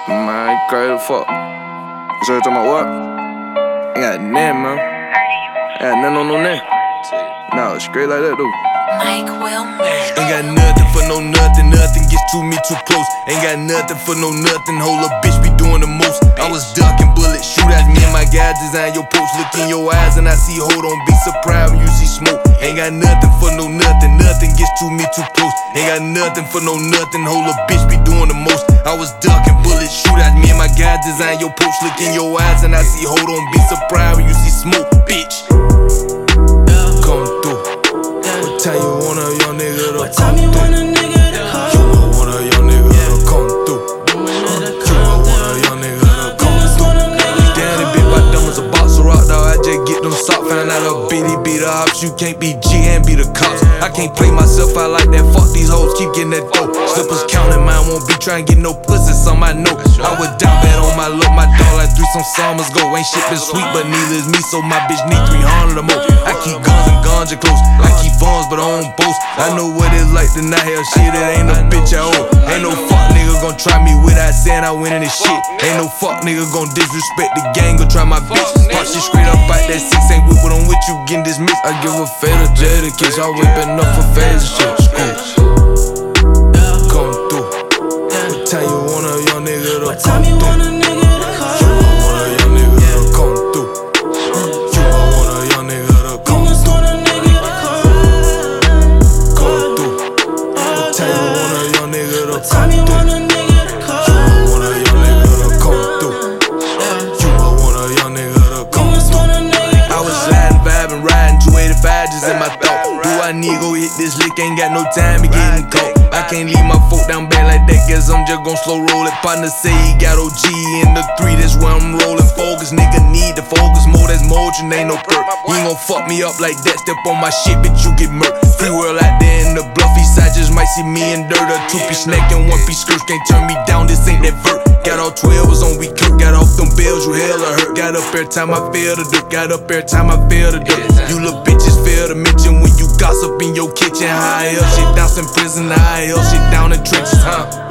Man, crazy fuck. So you talking about what? Ain't got nothing, man. Ain't got nothing on no name. Nah, straight like that, dude. Mike Wilmer. Ain't got nothing for no nothing, nothing gets to me too close. Ain't got nothing for no nothing, hold up, bitch be doing the most. I was ducking bullets, shoot at me and my guys design your post. Look in your eyes and I see, hold on, be surprised when you see smoke. Ain't got nothing for no nothing, nothing gets to me too close. Ain't got nothing for no nothing, hold up, bitch be doing the most. I was ducking bullets, shoot at me and my guys design your post. Look in your eyes and I see, hold on, be surprised when you see smoke, bitch. Come through. What time you want a young nigga to come through? You want a young nigga to come through. You want a young nigga to come through. Damn, it bit by dumb as a box of rock, dog. I just get them socks. Found out a bitty be the ops. You can't be G and be the cops. I can't play myself out like that. Fuck these hoes, keep getting that dope. Slippers counting, mine won't be trying to get no pussy. Some I know. I was down bad on my luck, my dog like 3 some summers go. Ain't shit been sweet, but neither is me. So my bitch need 300 or more. I keep guns and ganja close. I keep funds, but I don't boast. I know what it's like to not have shit. It ain't no bitch I owe. Ain't no fuck nigga gon' try me without saying I win in this shit. Ain't no fuck nigga gon' disrespect the gang, gon' try my bitch. Pop shit straight up out that 6, ain't with what I'm with you getting dismissed. I give a fatal Jada kiss, I whippin' up for phase shit. Come through. What time you want a young nigga to come through? You want a young nigga to come through. You want a young nigga to come through. Come through. What time you want a young nigga to come through? You want a young nigga to come through. You want a young nigga to come through. I was sliding, vibing, riding 285 just in my thought. Do I need go hit this lick? Ain't got no time to getting caught. I can't leave my folk down bad like that. Guess I'm just gon' slow roll it. Partner say he got OG in the 3, that's where I'm rolling. Focus, nigga need to focus more. That's motion, ain't no perk. You ain't gon' fuck me up like that. Step on my shit, bitch, you get murked. Free world out there in the bluffy side, just might see me in dirt. A 2-piece snack and 1-piece skirts can't turn me down. This ain't that vert. Got all 12s on we Kirk. Got off them bills, you hella hurt. Got up every time I feel the dirt. Got up every time I feel the dirt. You little bitches fail to mention when you gossip in your kitchen. High up shit down some prison, high up shit down in trenches, huh?